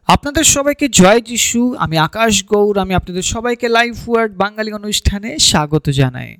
আপনাদের সবাইকে জয় যিশু। আমি আকাশ গৌর। আমি আপনাদের সবাইকে লাইফ ওয়ার্ড বাঙালি অনুষ্ঠানে স্বাগত জানাই।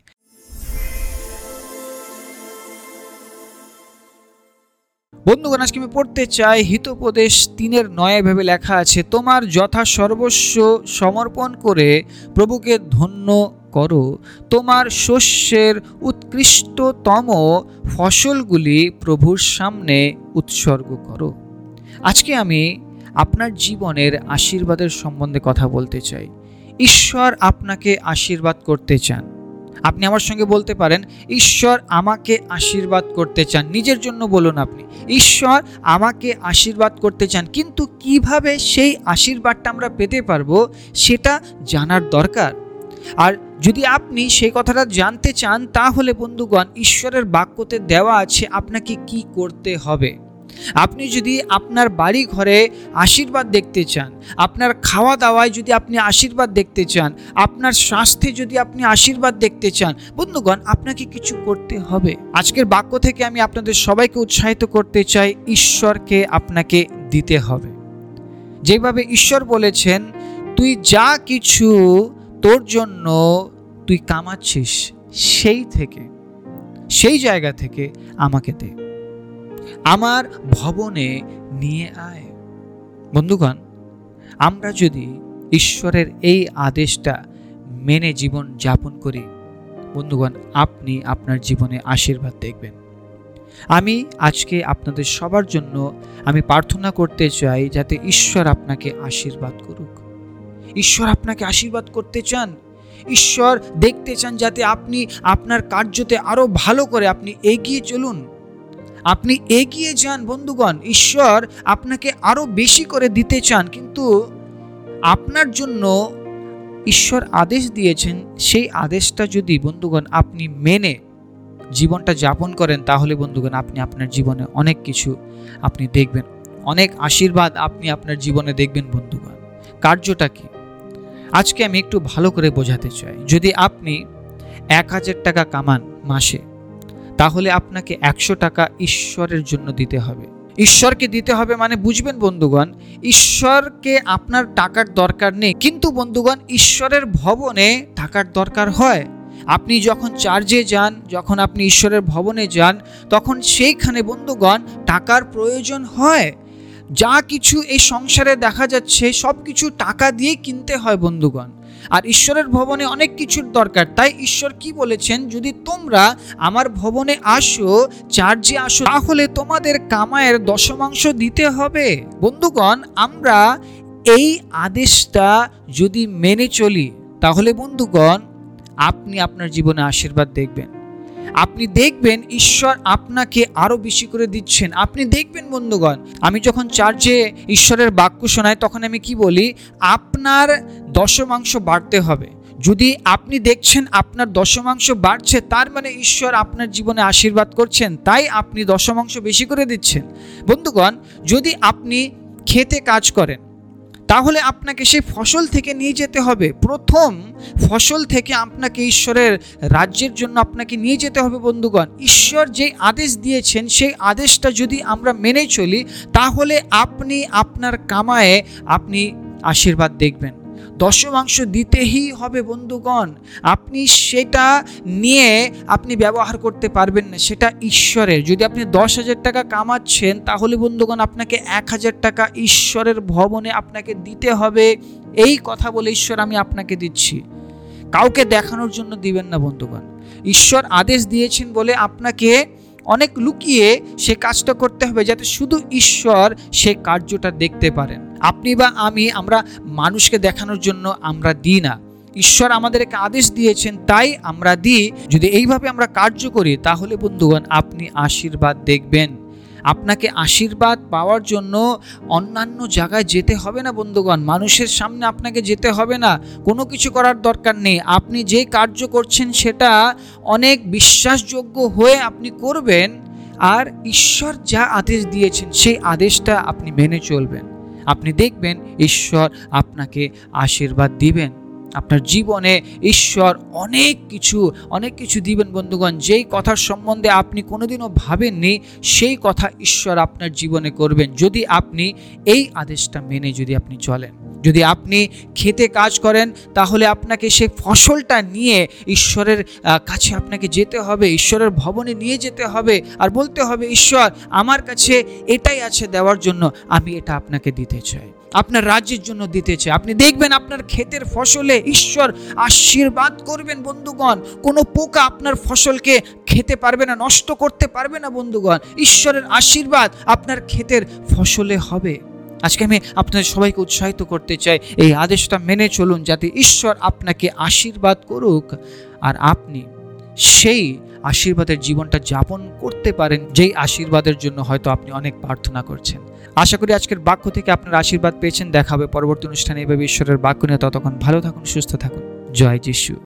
বন্ধুগণ, আজকে আমি পড়তে চাই হিতোপদেশ 3:9 ভেবে লেখা আছে, তোমার যথা সর্বস্ব সমর্পণ করে প্রভুকে ধন্য করো, তোমার শস্যের উৎকৃষ্টতম ফসলগুলি প্রভুর সামনে উৎসর্গ করো। আজকে আমি আপনার জীবনের আশীর্বাদের সম্বন্ধে কথা বলতে চাই। ঈশ্বর আপনাকে আশীর্বাদ করতে চান। আপনি আমার সঙ্গে বলতে পারেন, ঈশ্বর আমাকে আশীর্বাদ করতে চান। নিজের জন্য বলুন আপনি, ঈশ্বর আমাকে আশীর্বাদ করতে চান। কিন্তু কিভাবে সেই আশীর্বাদটা আমরা পেতে পারবো সেটা জানার দরকার। আর যদি আপনি সেই কথাটা জানতে চান, তাহলে বন্ধুগণ, ঈশ্বরের বাক্যতে দেওয়া আছে আপনাকে কি করতে হবে। আপনি যদি আপনার বাড়ি ঘরে আশীর্বাদ দেখতে চান, আপনার খাওয়া দাওয়ায় যদি আপনি আশীর্বাদ দেখতে চান, আপনার স্বাস্থ্যে যদি আপনি আশীর্বাদ দেখতে চান, বন্ধুগণ, আপনাকে কিছু করতে হবে। আজকের বাক্য থেকে আমি আপনাদের সবাইকে উৎসাহিত করতে চাই, ঈশ্বরকে আপনাকে দিতে হবে। যেভাবে ঈশ্বর বলেছেন, তুই যা কিছু তোর জন্য তুই কামাচ্ছিস, সেই জায়গা থেকে আমাকে দে, আমার ভবনে নিয়ে আয়। বন্ধুগণ, আমরা যদি ঈশ্বরের এই আদেশটা মেনে জীবন যাপন করি, বন্ধুগণ, আপনি আপনার জীবনে আশীর্বাদ দেখবেন। আমি আজকে আপনাদের সবার জন্য আমি প্রার্থনা করতে চাই, যাতে ঈশ্বর আপনাকে আশীর্বাদ করুক। ঈশ্বর আপনাকে আশীর্বাদ করতে চান। ঈশ্বর দেখতে চান যাতে আপনি আপনার কার্যতে আরো ভালো করে আপনি এগিয়ে চলুন, আপনি এগিয়ে যান। বন্ধুগণ, ঈশ্বর আপনাকে আরো বেশি করে দিতে চান, কিন্তু আপনার জন্য ঈশ্বর আদেশ দিয়েছেন, সেই আদেশটা যদি বন্ধুগণ আপনি মেনে জীবনটা যাপন করেন, তাহলে বন্ধুগণ আপনি আপনার জীবনে অনেক কিছু আপনি দেখবেন, অনেক আশীর্বাদ আপনি আপনার জীবনে দেখবেন। বন্ধুগণ, কার্যটা কি আজকে আমি একটু ভালো করে বোঝাতে চাই। যদি আপনি 1000 টাকা কামান মাসে, তাহলে আপনাকে 100 টাকা ঈশ্বরের জন্য দিতে হবে। ঈশ্বরকে দিতে হবে মানে বুঝবেন বন্ধুগণ, ঈশ্বরকে আপনার টাকার দরকার নেই, কিন্তু বন্ধুগণ ঈশ্বরের ভবনে টাকার দরকার হয়। আপনি যখন চার্চে যান, যখন আপনি ঈশ্বরের ভবনে যান, তখন সেইখানে বন্ধুগণ টাকার প্রয়োজন হয়। যা কিছু এই সংসারে দেখা যাচ্ছে সব কিছু টাকা দিয়ে কিনতে হয় বন্ধুগণ। আর ঈশ্বরের ভবনে অনেক কিছুর দরকার। তাই ঈশ্বর কি বলেছেন, যদি তোমরা আমার ভবনে আসো, চার্চে আসো, তাহলে তোমাদের কামাইয়ের দশমাংশ দিতে হবে। বন্ধুগণ, আমরা এই আদেশটা যদি মেনে চলি, তাহলে বন্ধুগণ আপনি আপনার জীবনে আশীর্বাদ দেখবেন। আপনি দেখবেন ঈশ্বর আপনাকে আরো বেশি করে দিচ্ছেন। আপনি দেখবেন বন্ধুগণ, আমি যখন চার্চে ঈশ্বরের বাক্য শোনাই, তখন আমি কি বলি, আপনার দশমাংশ বাড়তে হবে। যদি আপনি দেখছেন আপনার দশমাংশ বাড়ছে, তার মানে ঈশ্বর আপনার জীবনে আশীর্বাদ করছেন, তাই আপনি দশমাংশ বেশি করে দিচ্ছেন। বন্ধুগণ, যদি আপনি খেতে কাজ করেন, তাহলে আপনাকে সেই ফসল থেকে নিয়ে যেতে হবে। প্রথম ফসল থেকে আপনাকে ঈশ্বরের রাজ্যের জন্য আপনাকে নিয়ে যেতে হবে। বন্ধুগণ, ঈশ্বর যে আদেশ দিয়েছেন, সেই আদেশটা যদি আমরা মেনে চলি, তাহলে আপনি আপনার কামায়ে আপনি আশীর্বাদ দেখবেন। দশমাংশ দিতেই হবে বন্ধুগণ। আপনি সেটা নিয়ে আপনি ব্যবহার করতে পারবেন না, সেটা ঈশ্বরের। যদি আপনি 10,000 টাকা কামাচ্ছেন, তাহলে বন্ধুগণ আপনাকে 1000 টাকা ঈশ্বরের ভবনে আপনাকে দিতে হবে। এই কথা বলে ঈশ্বর আমি আপনাকে দিচ্ছি, কাউকে দেখানোর জন্য দিবেন না বন্ধুগণ। ঈশ্বর আদেশ দিয়েছেন বলে আপনাকে অনেক লুকিয়ে সে কাজটা করতে হবে, যাতে শুধু ঈশ্বর সে কার্যটা দেখতে পারেন। আপনি বা আমরা মানুষকে দেখানোর জন্য আমরা দিই না। ঈশ্বর আমাদেরকে আদেশ দিয়েছেন, তাই আমরা দিই। যদি এইভাবে আমরা কার্য করি, তাহলে বন্ধুগণ আপনি আশীর্বাদ দেখবেন। আপনাকে আশীর্বাদ পাওয়ার জন্য অন্যান্য জায়গায় যেতে হবে না বন্ধুগণ, মানুষের সামনে আপনাকে যেতে হবে না, কোনো কিছু করার দরকার নেই। আপনি যে কার্য করছেন সেটা অনেক বিশ্বাসযোগ্য হয়ে আপনি করবেন, আর ঈশ্বর যা আদেশ দিয়েছেন সেই আদেশটা আপনি মেনে চলবেন। আপনি দেখবেন ঈশ্বর আপনাকে আশীর্বাদ দিবেন। আপনার জীবনে ঈশ্বর অনেক কিছু দিবেন বন্ধুগণ। যেই কথার সম্বন্ধে আপনি কোনোদিনও ভাবেননি, সেই কথা ঈশ্বর আপনার জীবনে করবেন, যদি আপনি এই আদেশটা মেনে যদি আপনি চলেন। যদি আপনি খেতে কাজ করেন, তাহলে আপনাকে সেই ফসলটা নিয়ে ঈশ্বরের কাছে আপনাকে যেতে হবে, ঈশ্বরের ভবনে নিয়ে যেতে হবে, আর বলতে হবে, ঈশ্বর আমার কাছে এটাই আছে দেওয়ার জন্য, আমি এটা আপনাকে দিতে চাই, আপনার রাজ্যের জন্য দিতে চাই। আপনি দেখবেন আপনার ক্ষেতের ফসলে ঈশ্বর আশীর্বাদ করবেন বন্ধুগণ। কোনো পোকা আপনার ফসলকে খেতে পারবে না, নষ্ট করতে পারবে না বন্ধুগণ। ঈশ্বরের আশীর্বাদ আপনার ক্ষেতের ফসলে হবে। আজকে আমি আপনাদের সবাইকে উৎসাহিত করতে চাই, এই আদেশটা মেনে চলুন, যাতে ঈশ্বর আপনাকে আশীর্বাদ করুক আর আপনি সেই আশীর্বাদের জীবনটা যাপন করতে পারেন, যেই আশীর্বাদের জন্য হয়তো আপনি অনেক প্রার্থনা করছেন। আশা করি আজকের বাক্য থেকে আপনার আশীর্বাদ পেয়েছেন। দেখা হবে পরবর্তী অনুষ্ঠানে এভাবে ঈশ্বরের বাক্য নিয়ে। ততক্ষণ ভালো থাকুন, সুস্থ থাকুন। জয় যিশু।